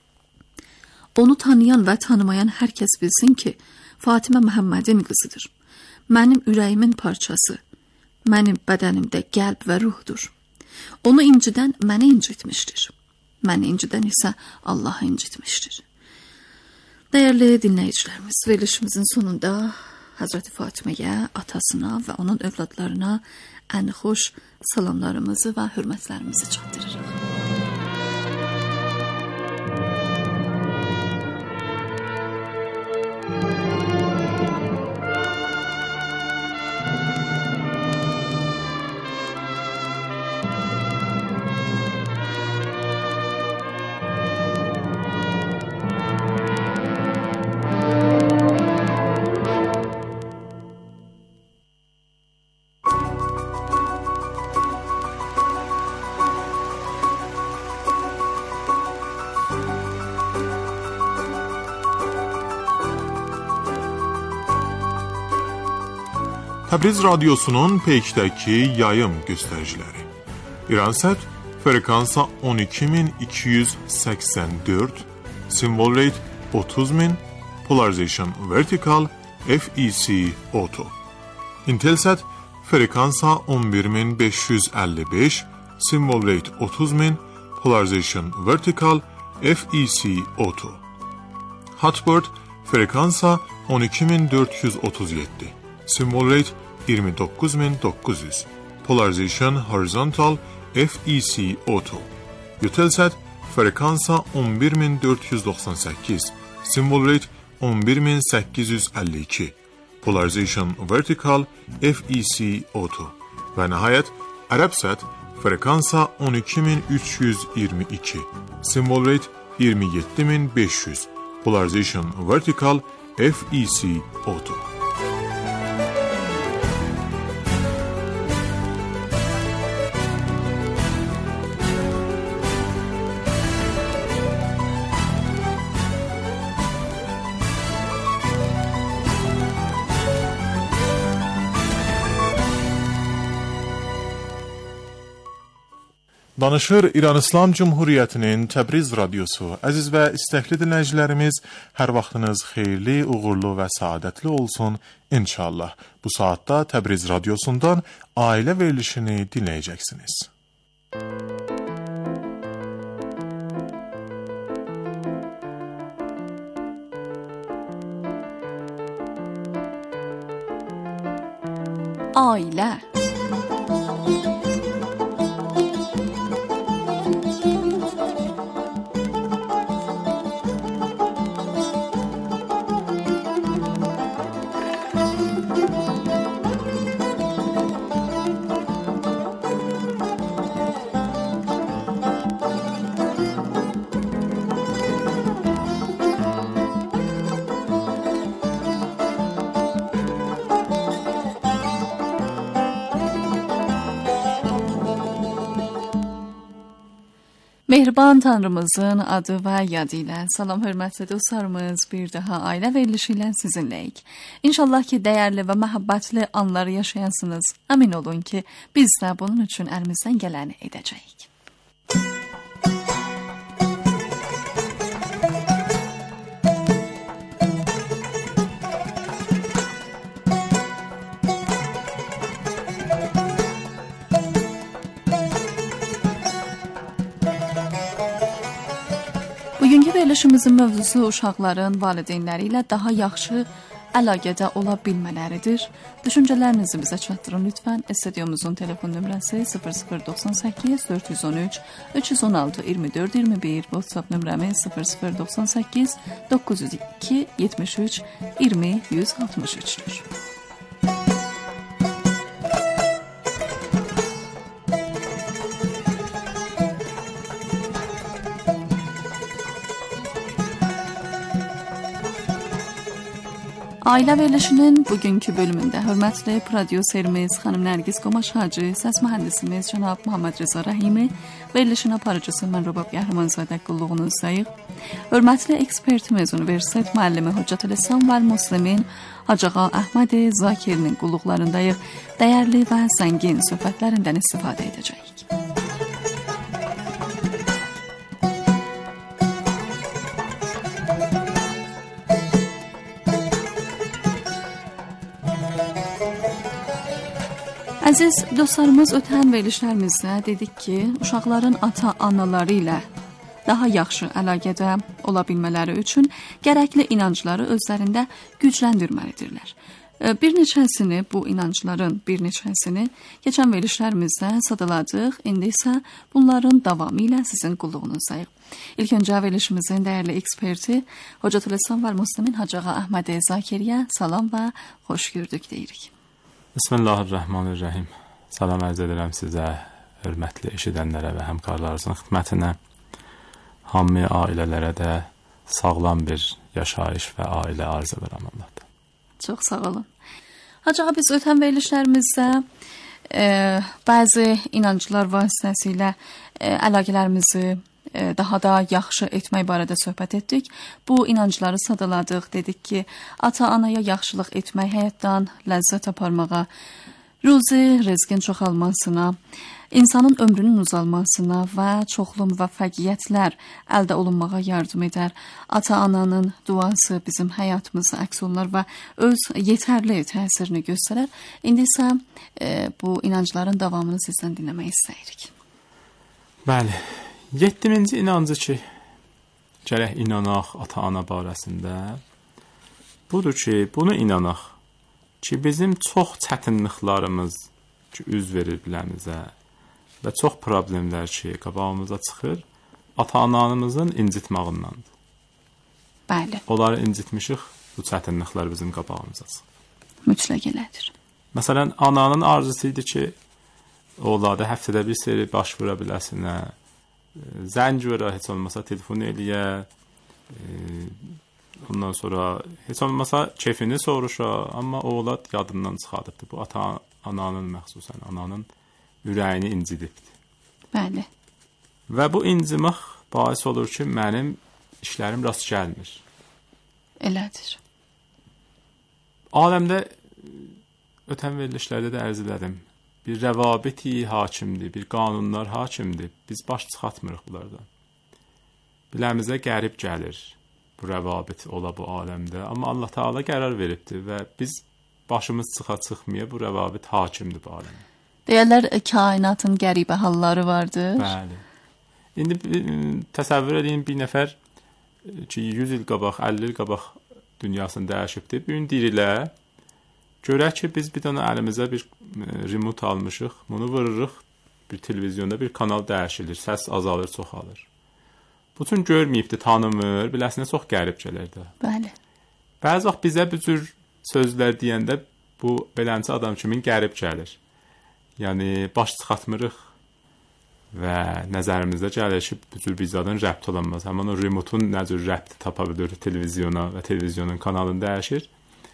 Onu tanıyan və tanımayan hər kəs bilsin ki, Fatimə Məhəmmədin qızıdır. Mənim ürəyimin parçası, mənim bədənimdə qəlb və ruhdur. Onu incidən məni incitmişdir. Məni incidən isə Allahı incitmişdir. Dəyərli dinləyicilərimiz, verilişimizin sonunda Həzrəti Fatiməyə, atasına və onun övladlarına ən xoş salamlarımızı və hörmətlərimizi çatdırırıq. Təbriz Radyosu'nun Peyk'təki yayım göstəriciləri. İransət frekansa on iki min iki yüz səksən dörd, symbol rate otuz min, polarization vertical, F E C auto. Intelsat frekansa on bir min beş yüz əlli beş, symbol rate otuz min, polarization vertical, F E C auto. Hotbird frekansa on iki min dörd yüz otuz yeddi, symbol rate iyirmi dokuz min dokuz yüz, polarization horizontal, F E C auto. Eutelsat frekansa on bir min dörd yüz doxsan səkkiz, symbol rate on bir min səkkiz yüz əlli iki, polarization vertical, F E C auto. Və nəhayət Arabsat frekansa on iki min üç yüz iyirmi iki, symbol rate iyirmi yeddi min beş yüz, polarization vertical, F E C auto. Danışır İran İslam Cumhuriyyətinin Təbriz Radyosu. Əziz və istəkli dinləyicilərimiz, hər vaxtınız xeyirli, uğurlu və saadətli olsun inşallah. Bu saatda Təbriz Radyosundan ailə verilişini dinləyəcəksiniz. Ailə. Mehriban Tanrımızın adı və yadı ilə salam hörmətli dostlarımız, bir daha ailə verilişi ilə sizinləyik. İnşallah ki, dəyərli və məhəbbətli anları yaşayansınız. Əmin olun ki, biz də bunun üçün əlimizdən gələni edəcəyik. Bugünkü verilişimizin mövzusu uşaqların valideynləri ilə daha yaxşı əlaqədə ola bilmələridir. Düşüncələrinizi bizə çatdırın lütfən. Stüdyomuzun telefon nömrəsi sıfır sıfır doxsan səkkiz dörd yüz on üç üç yüz on altı iyirmi dörd iyirmi bir, WhatsApp nömrəmiz sıfır sıfır doxsan səkkiz doqquz yüz iki yetmiş üç iyirmi yüz altmış üçdür. Ailə verilişinin bugünkü bölümündə hörmətli prodüserimiz xanım Nərgiz Qomaş Hacı, səs mühəndisimiz cənab Muhammed Rza Rəhimi, verilişin aparıcısı mən Rubab Qəhrəmanzadə qulluğunuzdayıq. Hörmətli ekspertimiz Universitet müəllimi Hüccətülislam və Müslimin Hacıağa Əhməd Zakirinin qulluqlarındayıq. Dəyərli və zəngin söhbətlərindən istifadə edəcəyik. Əziz dostlarımız, ötən verilişlərimizdə dedik ki, uşaqların ata-anaları ilə daha yaxşı əlaqədə ola bilmələri üçün gərəkli inancları özlərində gücləndirməlidirlər. Bir neçəsini, bu inancların bir neçəsini keçən verilişlərimizdə sadaladıq, indi isə bunların davamı ilə sizin qulluğunuzdayıq. İlk öncə verilişimizin dəyərli eksperti Hüccətülislam və Müslimin Hacıağa Əhməd Zakiriyə salam və xoş gördük deyirik. Bismillahirrahmanirrahim. Salam ərz edirəm sizə, hörmətli eşidənlərə və həmkarlarınızın xidmətinə, hamı ailələrə də sağlam bir yaşayış və ailə arz edirəm Allah'tan. Çox sağ olun. Hacıağa, biz ötən verilişlərimizdə e, bəzi inanclar vasitəsilə e, əlaqələrimizi daha da yaxşı etmək barədə söhbət etdik. Bu inancları sadaladıq, dedik ki, ata-anaya yaxşılıq etmək, həyatdan ləzzət aparmağa, ruzi, rizqin çoxalmasına, insanın ömrünün uzalmasına və çoxlu müvəffəqiyyətlər əldə olunmağa yardım edər. Ata-ananın duası bizim həyatımızda əks olunar və öz yetərli təsirini göstərər. İndi isə e, bu inancların davamını sizdən dinləmək istəyirik. Bəli. Yeddiminci inancı ki, gərək inanaq ata-ana barəsində, budur ki, bunu inanaq ki, bizim çox çətinliklarımız ki, üz verir biləmizə və çox problemlər ki, qabağımıza çıxır, ata-anamızın incitmağındandır. Bəli. Onları incitmişik, bu çətinliklər bizim qabağımıza çıxır. Mütləq elədir. Məsələn, ananın arzusu idi ki, onlarda həftədə bir seri baş vura biləsinə, zəng verə, heç olmasa telefon eləyə, e, ondan sonra heç olmasa keyfini soruşa, amma oğlad yadından çıxardıbdır. Bu ata-ananın məxsusən, ananın ürəyini incidibdir. Bəli. Və bu incimək bahis olur ki, mənim işlərim rast gəlmir. Elədir. Aləmdə ötən verilişlərdə də ərz elədim. Bir rəvabiti hakimdir, bir qanunlar hakimdir. Biz baş çıxatmırıq bunlardan. Biləmizə qərib gəlir bu rəvabit ola bu aləmdə. Amma Allah Teala qərar veribdir və biz başımız çıxa çıxmaya bu rəvabit hakimdir bu aləmdə. Deyərlər, kainatın qəribə halları vardır. Bəli. İndi təsəvvür edin, bir nəfər ki, yüz il qabaq, əlli il qabaq dünyasını dəyişibdir. Bu gün dirilə. Görək ki, biz bir dənə əlimizə bir remote almışıq, bunu vururuq, bir televizyonda bir kanal dəyişilir, səs azalır, çoxalır. Bu üçün görməyibdir, tanımır, biləsinə çox qərib gəlir də. Bəli. Bəzi vaxt bizə bu cür sözlər deyəndə bu beləncə adam kimin qərib gəlir. Yəni, baş çıxatmırıq və nəzərimizdə gəlir ki, bu cür bir zadın rəbt olanmaz. Həman o remote'un nə cür rəbti tapa bilir televizyona və televizyonun kanalını dəyişir.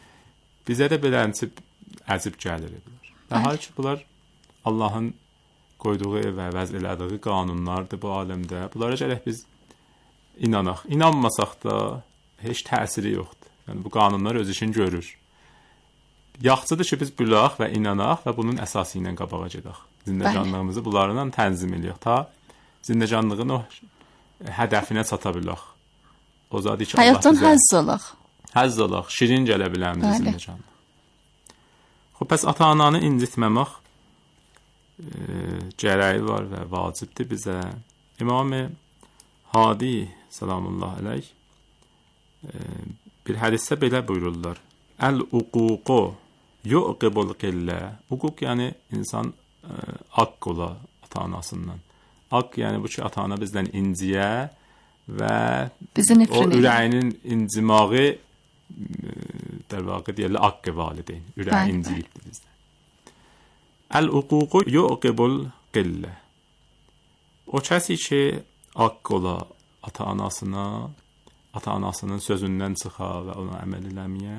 Bizə də beləncə əzib gəlir. Və hal ki, bunlar Allahın qoyduğu və vəz elədiyi qanunlardır bu aləmdə. Bunlara gərək biz inanaq. İnanmasaq da heç təsiri yoxdur. Yəni bu qanunlar öz işini görür. Yaxşıdır ki, biz bilaq və inanaq və bunun əsası ilə qabağa gedək. Zindəcanlığımızı bunlarla tənzim eləyək ta zindəcanlığın o hədəfinə çata bilək. O zad ki, həyatdan həzz alaq. Həzz alaq, şirin gələ biləmiz zindəcanlıq. Xoş, pəs ata-ananı incitməmək e, gərəyi var və vacibdir bizə. İmam Hadi salamullah aleyh e, bir hədisdə belə buyururlar. Əl-uququ yuqibul qillə. Uquq yəni insan e, haqq ola ata-anasından. Haqq yəni bu ki, ata-ana bizdən inciyə və o ürəyinin incimağı e, der vaqiq deyirlər haqq valideyn. Ürəyi inciyibdir bizdən. Əl-uququ yuqibul qillə. O kəsi ki, haqq ola ata-anasına, ata-anasının sözündən çıxa və ona əməl eləməyə,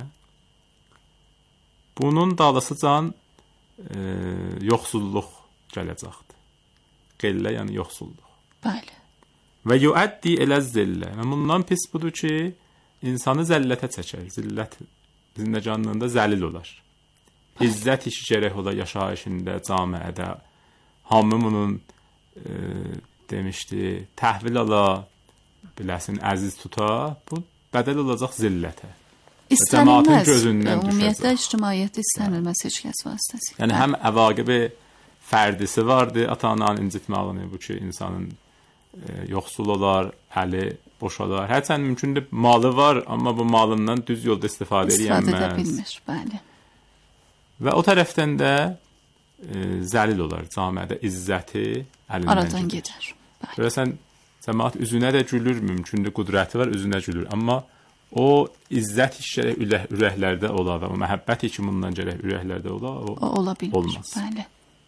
bunun dalısıcan e, yoxsulluq gələcəkdir. Qillə yəni yoxsulluq. Bəli. Və yuəddi elə zillə. Və bundan pis budur ki, insanı zəllətə çəkər. Zillət zindəcanlığında zəlil olar. İzzət işi gərək ola yaşayışında, camiədə. Hamı bunun e, demişdi, təhvil ala, biləsin, əziz tuta, bu bədəl olacaq zillətə. İstənilməz, ümumiyyətlə ictimaiyyətdə istənilməz heç kəs vasitəsi. Yəni həm əvaqibi fərdisi vardı, ata-ananın incitmağını, bu ki, insanın e, yoxsul olar, əli boş olar. Hərçənd mümkündür, malı var, amma bu malından düz yolda istifadə edilməz. İstifadə edə bilmir, bəli. Və o tərəfdən də e, zəlil olar, camiədə izzəti əlindən aradan gedər. Görəsən, cəmaat üzünə də gülür, mümkündür, qudrəti var, üzünə gülür. Amma o izzət iş gərək ürəklərdə ola və o məhəbbət ki, bundan gərək ürəklərdə ola, o, o ola bilmir, olmaz. Bəli.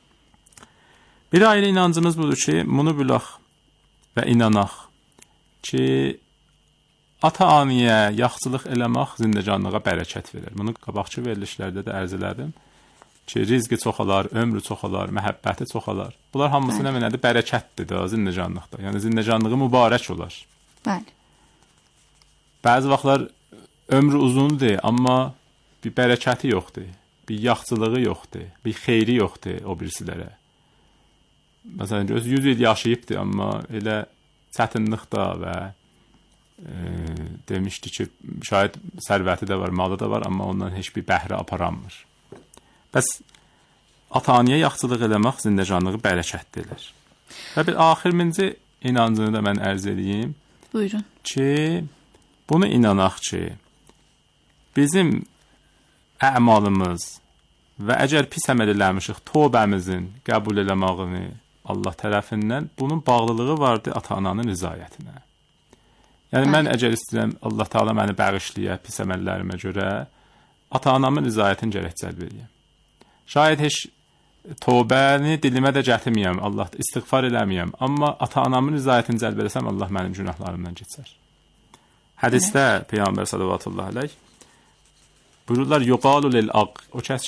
Bir ayrı inancımız budur ki, bunu bilək və inanaq ki, ata-anıya yaxşılıq eləmək zindəcanlığa bərəkət verir. Bunu qabaqçı verilişlərdə də ərz elədim ki, rizqi çoxalar, ömrü çoxalar, məhəbbəti çoxalar. Bunlar hamısı nə mənədir? Bərəkətdir də zindəcanlıqda. Yəni zindəcanlığı mübarək olar. Bəli. Bəzi vaxtlar ömrü uzundur, amma bir bərəkəti yoxdur, bir yaxşılığı yoxdur, bir xeyri yoxdur o birisilərə. Məsələn, göz yüz il yaşayıbdır, amma elə çətinlikdə və e, demişdi ki, şayad sərvəti də var, malı da var, amma ondan heç bir bəhrə aparanmır. Bəs ata-anıya yaxşılıq eləmək zindəcanlığı bərəkətdir. Və bir axırıncı inancını da mən ərz edeyim. Buyurun. Ki, bunu inanaq ki, bizim əmalımız və əgər pis əməl eləmişik, tövbəmizin qəbul eləmağını Allah tərəfindən bunun bağlılığı vardı ata-ananın rızayətinə. Yəni, mən əgər istəyirəm, Allah Teala məni bəğişləyə pis əməllərimə görə, ata-anamın rızayətini gərək cəlb edəyəm. Şayət heç tövbəni dilimə də gətirməyəm, Allah istiğfar eləməyəm, amma ata-anamın rızayətini cəlb edəsəm, Allah mənim günahlarımdan keçər. Hədisdə Peyğəmbər sallallahu əleyhi buyururlar, yuqalu lil aq, o kəs